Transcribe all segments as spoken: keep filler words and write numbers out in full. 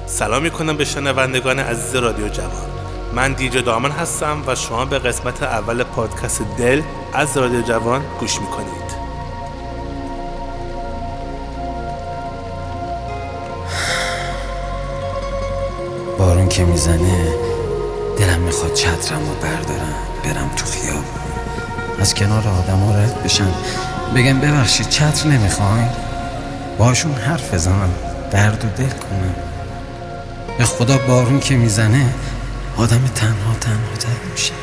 سلام میکنم به شنوندگان عزیز رادیو جوان. من دیجی دامن هستم و شما به قسمت اول پادکست دل از رادیو جوان گوش میکنید. بارون که میزنه دلم میخواد چترمو بردارم برم تو خیابون، از کنار آدم ها رد بشم، بگم ببخشید چتر نمیخواین، باشون حرف بزنم، درد و دل کنم. به خدا بارون که میزنه آدم تنها تنها تر میشه.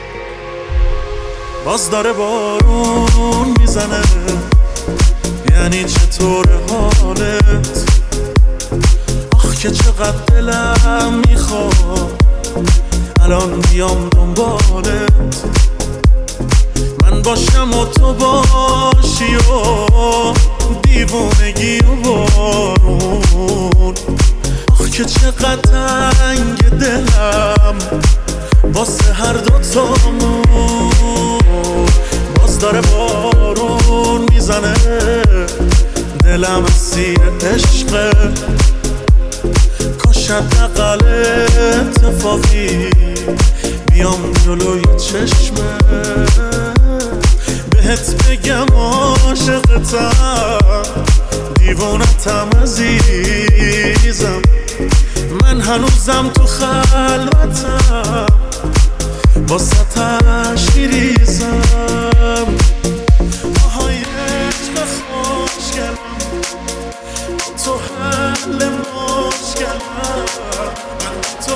باز داره بارون میزنه، یعنی چطور حالت؟ آخ که چقدر دلم میخواد الان بیام دنبالت، من باشم و تو باشی و دیوونگی و بارون. آخ که چقدر تنگ دلم واسه هر دوتامون. باز داره بارون میزنه، دلم اسیر عشقه، کاش حداقل اتفاقی بیام جلوی چشمه، بهت بگم عاشقتم، دیوونتم عزیزم، من هنوزم تو خلوتم، واسطش میریزم. آهای عشق خوشگلم، تو حل مشکلم، من تو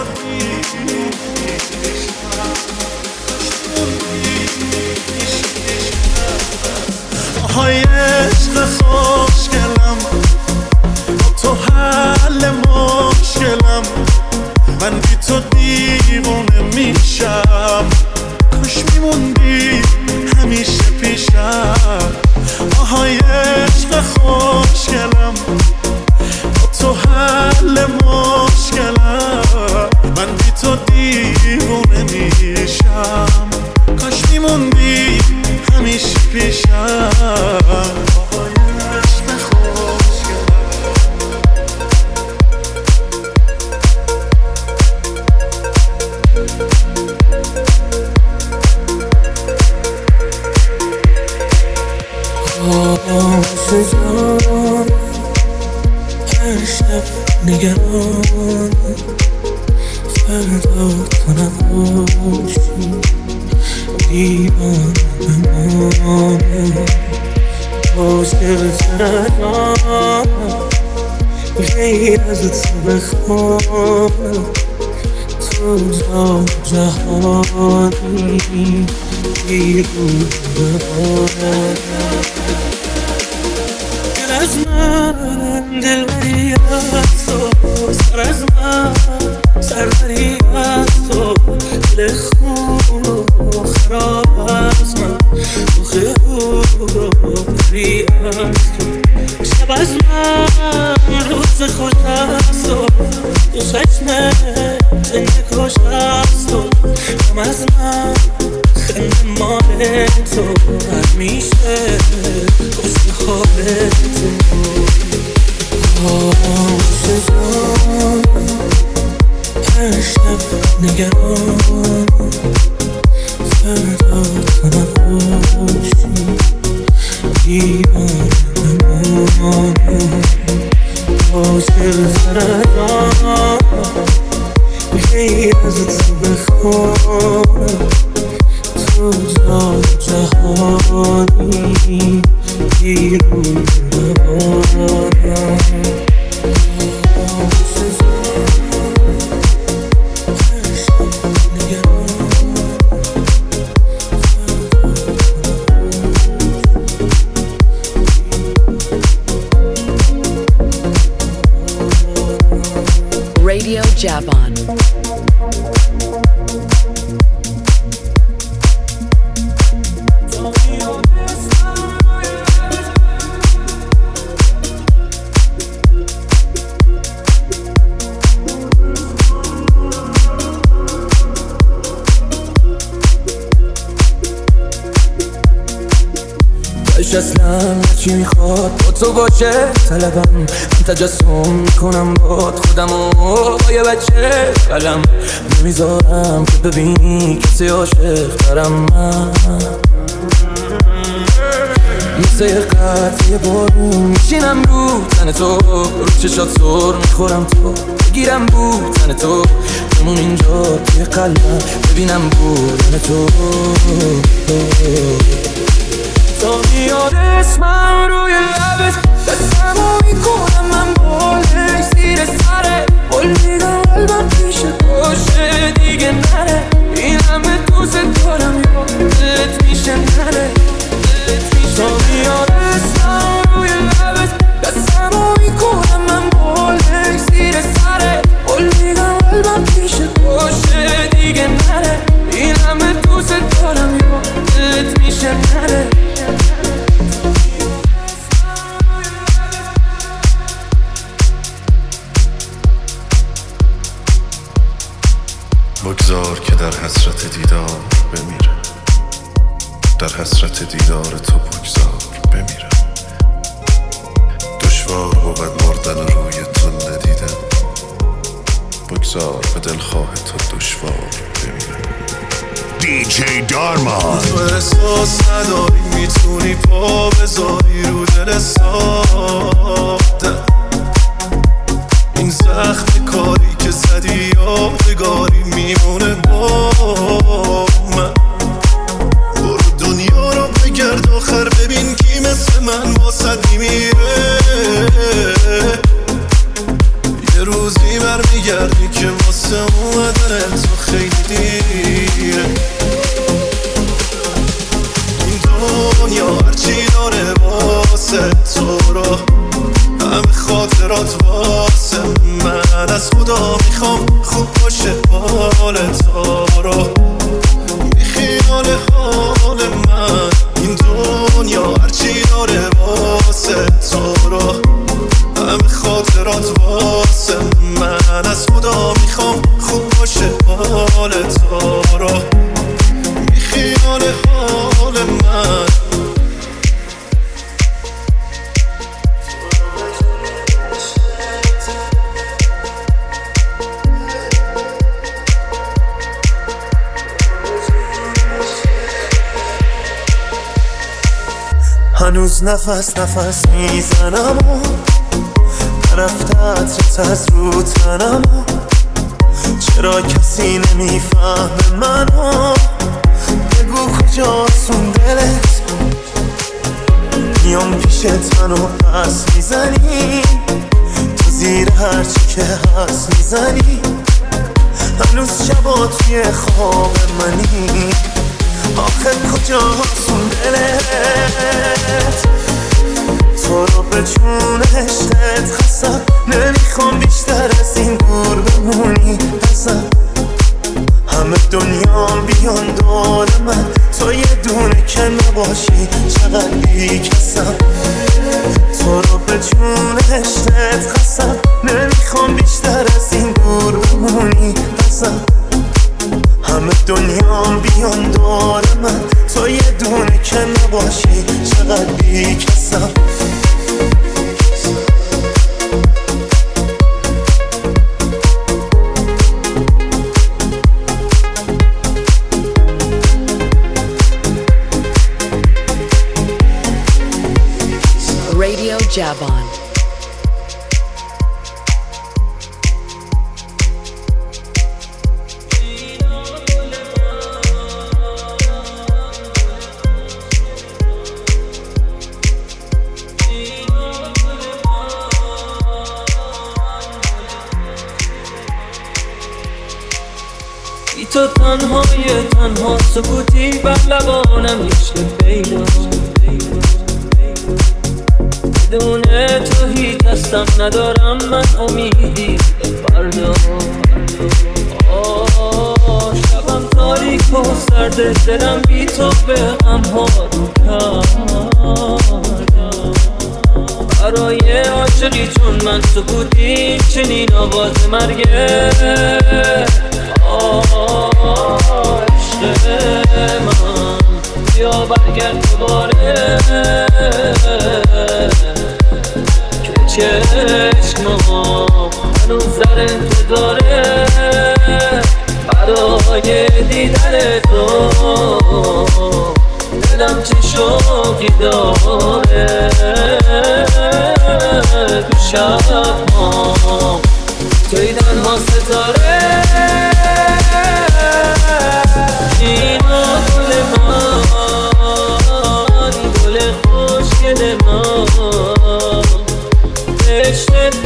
نیشم. آهای عشق خوشگلم، تو حل مشکلم، من بی تو دیوونه میشم، کاش میموندی همیشه پیشم. آهای عشق خوشگلم، تو حل مشکلم، من بی تو دیوونه میشم، کاش میموندی همیشه پیشم. سوزان هر شب نگران، فردا تو نباشی دیوان بمانه، عاشق تنهام غیر از تو بخوام، تو جان جهانی بیرون بمانه. از من دلبری از تو، سر از من سربری از تو، دل خون و خراب از من، روخه رو بری از تو، شب از من روز خوش از تو، تو چشمه جنگ کش از تو، هم از من خنده مال تو، همیشه خوش خواب تو. عاشقان هر شب نگران، فردا تو نباشی دیوان بمانه، عاشق تنهام غیر از تو بخوام، تو جان جهانی بیرون بمانم. Radio Javan. دلش اصلا چی میخواد با تو باشه طلبم، من تجسم میکنم باد خودمو با یه بچه قلم نمیذارم که ببینی کسی عاشق ترم. من مثل یه قطعه بارون میشینم رو تن تو، رو چشات سر میخورم تو بگیرم بود تن تو، بمون اینجا توی قلبم ببینم بودن تو. تا میاد اسمم روی لبت دستمو میکنم من بالش زیر سره، قول میدم قلبم پیش باشه دیگه نره، این همه دوست دارم یادت میشه نره. تا میاد اسمم روی لبت دستمو میکنم من بالش زیر سره، قول میدم قلبم پیش باشه دیگه نره، این همه دوست دارم یادت میشه نره. بگذار که در حسرت دیدار بمیره، در حسرت دیدار تو بگذار بمیره. دشوار بود مردن روی تو ندیدن، بگذار به دلخواه تو دشوار بمیره. دی جی دارما تو احساس نداری میتونی پا بذاری رو دل ساده، این زخم کاری که زدی یادگاری میمونه با من. برو دنیا رو بگرد آخر ببین کی مثل من واسد میمیره، یه روزی برمیگردی که واسه اومدن تو خیلی دیره. این دنیا هرچی داره واسه تو رو، همه خاطرات واسه من، از خدا میخوام خوب باشه حال تو رو، بی خیال حال من. این دنیا هرچی داره واسه تو رو، همه خاطرات واسه من، از خدا میخوام خوب باشه حال تو رو، بی خیال حال من. هنوز نفس نفس میزنم و نرفته عطرت از رو تنم و چرا کسی نمیفهمه منو، بگو کجاست دلت، میام پیشت منو پس میزنی، تو زیر هرچی که هست میزنی، هنوز شبا توی خواب منی، آخه کجاست دلت، تو رو به جون عشقت خستم، نمیخوام بیشتر از این دور بمونی ازم، همه دنیا بیان دور من، تو یه دونه که نباشی چقدر بیکسم، تو رو به جون عشقت خستم، نمیخوام بیشتر از این دور بمونی ازم، همه دنیا بیان دور من، تو یه دونه که نباشی چقدر بیکسم. Radio Javon. تو تنهای تنها سکوتی بر لبانم عشق پیدا، بدون تو هیچ هستم ندارم من امیدی فردا. شبم تاریک و سرد دلم بی تو به هم ها رو کرد، برای عاشقی چون من سکوتی چنین آواز مرگه. عشق من بیا برگرد دوباره، که چشمام هنوز در انتظاره برای دیدن تو. دلم چه شوقی داره تو شبام توی تنها ستاره. اینو گل من گل خوشگل من عشقت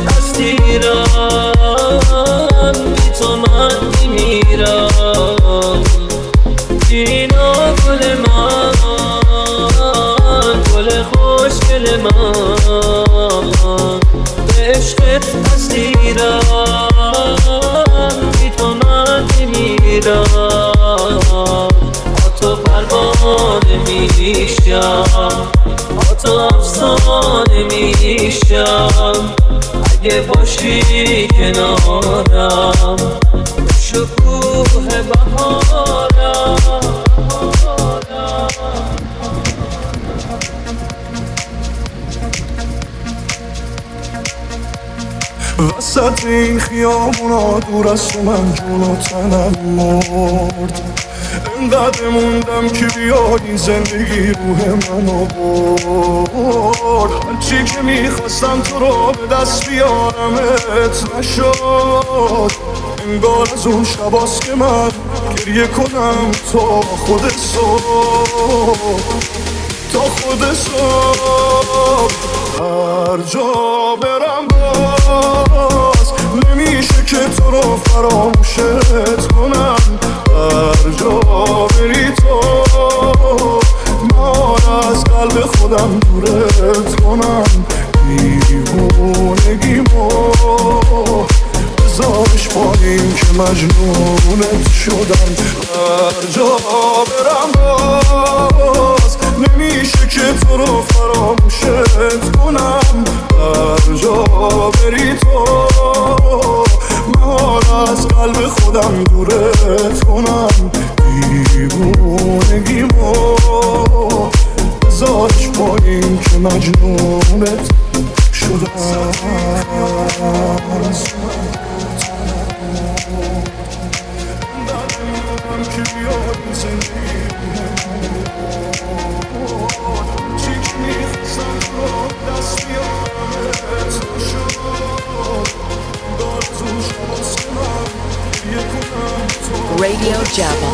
هستیرم بی تو من میمیرم. اینو گل من گل خوشگل من عشقت هستیرم بی تو من میمیرم. تو پروانه میشم تو افسانه میشم اگه باشی کنارم شکوه بهارم. وسط این خیابونا دور از تو من جون و تنم مرد. انقدر موندم که بیایی زندگی روح منو برد. هرچی که میخواستم تو رو به دست بیارمت نشد. انگار از اون شباست که من گریه کنم تا خود صبح تا خود صبح. هر جا برم باز نمیشه که تو رو فراموشت کنم. هر جا بری تو من از قلب خودم دورت کنم. دیوونگیمو بذارش پایین که مجنونت شدم. هر جا برم باز نمیشه که تو رو فراموشت کنم. هر جا بری تو من از قلب خودم دورت کنم. دیوونگیمو بذارش پایین که مجنونت شدم. که بیاری زندگی چی که میخواستم تو دست بیارمت نشد. دارزون شباز که من یه کنم تو Radio Java.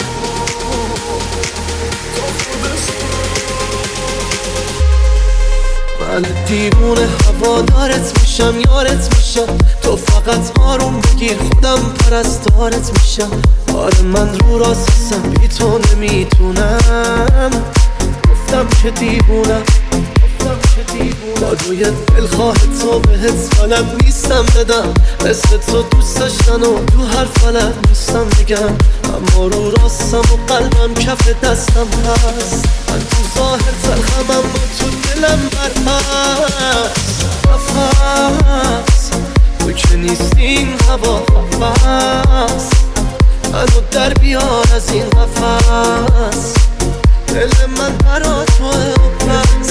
من دیوونه هوادارت میشم یارت میشم. تو فقط آروم بگیر خودم پرستارت میشم. آره من رو راستم بی تو نمیتونم. گفتم که دیوونم با روی دلخواه تو بهت بلد نیستم بدم. مثل تو دوست داشتن و تو هر فلد نیستم بگم. اما رو راستم و قلبم کف دستم هست. من تو ظاهر تلخمم و تو دلم برهست. نفس تو که نیستین هوا نفس منو در بیار از این قفس. دل من برا توه و بس.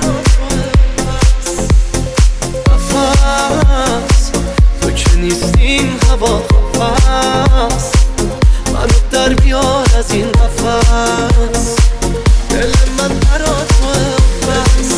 نفس تو که نیستین هوا نفس منو در بیار از این قفس. دل من برا توه و بس.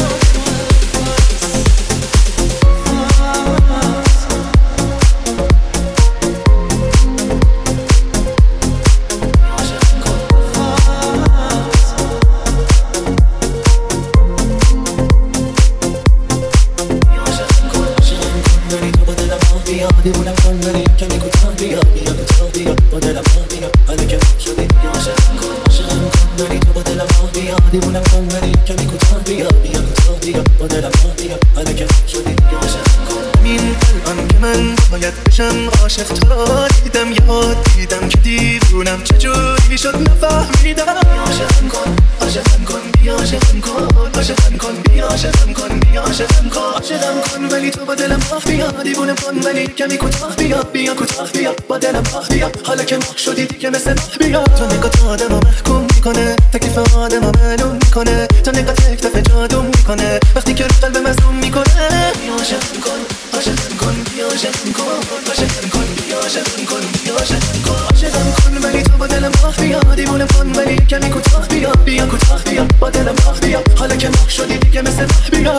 دیوونم کن منی کمی کوتاه بیا بیا کوتاه بیا با دلم راه بیا حالا که شدی عاشقم کن عاشقم کن منی تو با دلم راه بیا دیوونم کن منی کمی کوتاه بیا بیا کوتاه بیا با دلم راه بیا حالا که شدی عاشقم کن این الان که من باید بشم عاشق. تو را دیدم یاد دیدم که دیوونم چجوری شد نفهمیدم. عاشقم کن عاشقم کن بیا عاشقم کن عاشقم کن بیا عاشقم کن بیا عاشقم کن عاشقم کن ولی تو با دلم آه بیا دیوونم کن ولی کمی کوتاه بیا بیا کوتاه بیا با دلم آه بیا حالا که مخ شدی دیگه مثل ماه بیا. تو نگاه آدمو محکوم میکنه تکلیف آدمو معلوم میکنه. تو نگاه تک دفعه جادو میکنه وقتی که رو قلب مظلوم میکنه. بیا عاشقم کن عاشقم کن بیا عاشقم کن عاشقم کن بیا عاشقم کن بیا عاشقم کن عاشقم کن ولی تو با دلم آه بیا دیوونم کن ولی کمی کوتاه بیا بیا کوتاه بیا با دلم آه بیا حالا که مخ شدی دیگه مثل ماه بیا.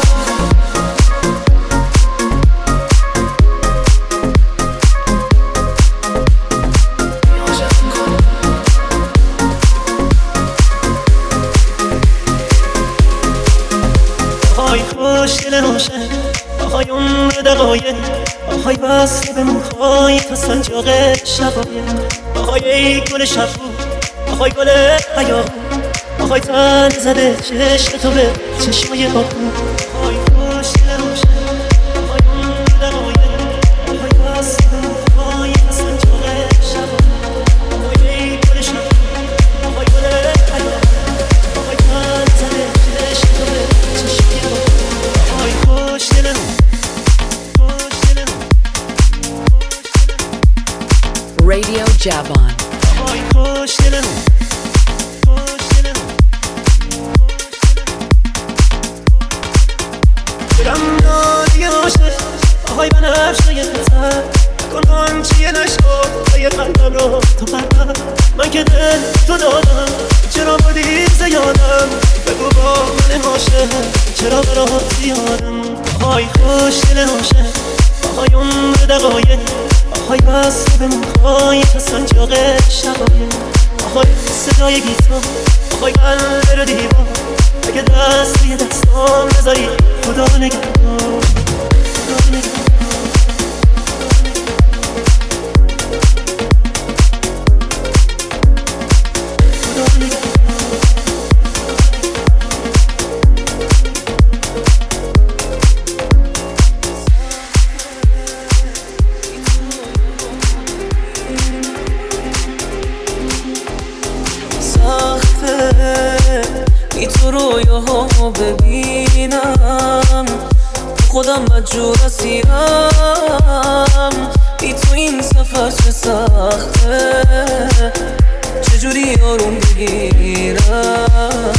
آهای خوشگل روشن آهای عمر دقایق آهای وصل به موهای تا سنجاق شقایق آهای ای گل شبو آهای گل حیاهو آهای تن زده چشم تو به چشمای آهو. آهای خوشگل روشن آهای عمر دقایق آهای وصل به موهای تا سنجاق شقایق آهای ای گل شبو آهای گل حیاهو آهای تن زده چشم تو به چشمای آهو. آهای خوشگل روشن Radio Javon. آهای خوشگل خوشگل برم نادی عاشق آهای بنفشای خطر نکن آنچه نشد های قلبم رو تو قلبم من که دل تو دادم چرا بودی زیادم بگو با من عاشق چرا برات زیادم. آهای خوشگل عاشق آهای عمر دقایق آهای وصل به موهای تا سنجاق شقایق آهای صدای گیتار آهای قلب رو دیوار اگه دست روی دستام نذاری خدا نگهدار خدا نگهدار. بی تو رویاهامو ببینم خودم مجبور اسیرم. بی تو این سفر چه سخته چجوری آروم بگیرم.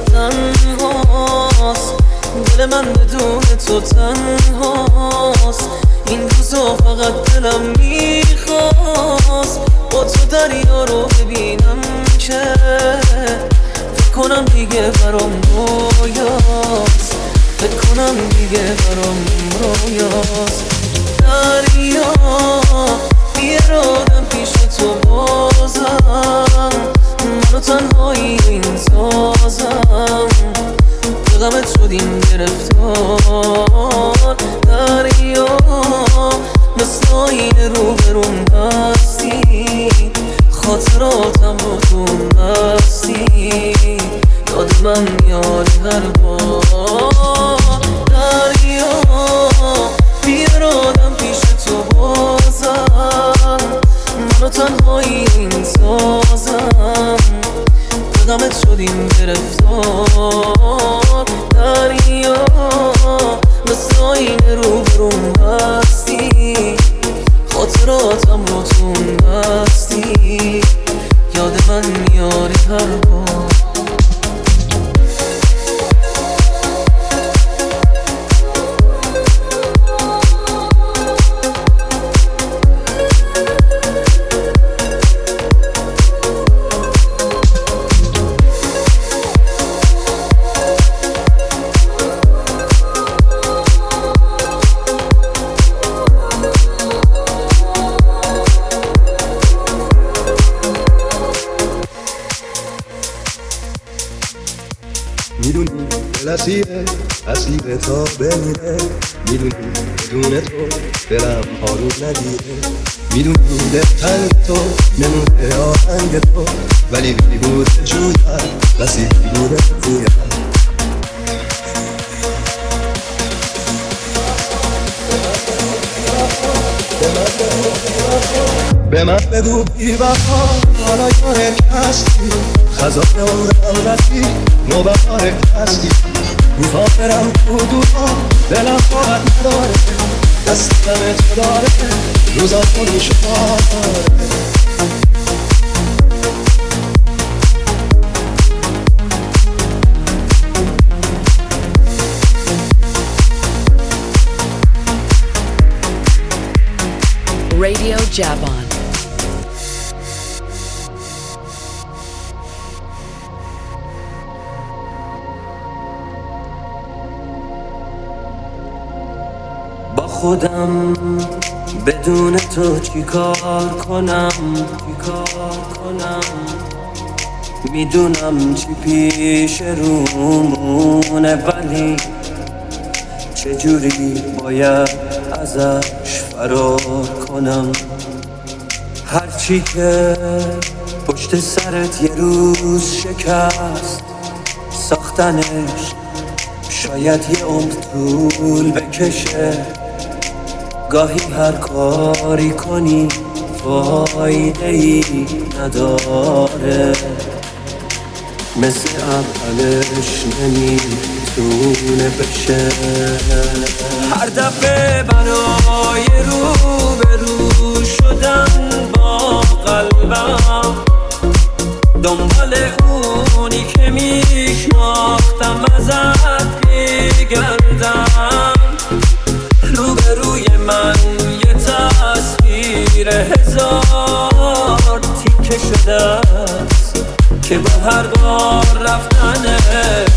تنهاست دل من بدون تو تنهاست این روزا فقط دلم میخواست با تو دریا رو ببینم که کنم دیگه برام رویاست فکر کنم دیگه برام رویاست. دریا بیارادم پیش تو بازم منو تنهایی این سازم به غمت شدیم گرفتار. دریا مثل آینه رو برون بستی خاطراتم رو تو مستی یاد من میاد هر بار. دریا بیار آدم پیش تو بازم منو تنهایی این سازم به غمت شدیم گرفتار. دریا مثل آینه رو برون بستی خاطراتم رو تو مستی یاد من میاری هر بار. میدونی دل اسیره اسیره تا بمیره. میدونی بدون تو دلم آروم نگیره. میدونی دلتن تو نمونه آهنگ تو ولی بی بود جویم رسید بوده بویم. به من بگو بی وفا حالا یاره کستی خزان عمرم رسی نوبهار کستی مسافرم تو دورا دلم طاقت نداره دستم تو داره روزا خودی شماره Radio Javon. با خودم بدون تو چی کار کنم چی کار کنم میدونم چی پیش رومونه ولی چجوری باید ازش فرار کنم هرچی که پشت سرت یه روز شکست ساختنش شاید یه عمر طول بکشه گاهی هر کاری کنی فایده ای نداره مثل اولش نمیتونه بشه هر دفعه برای رو به رو شدن با قلبم دنبال اونی که میشناختم ازت میگردم روبروی من یه تصویر هزار تیکه شده است که با هر بار رفتنش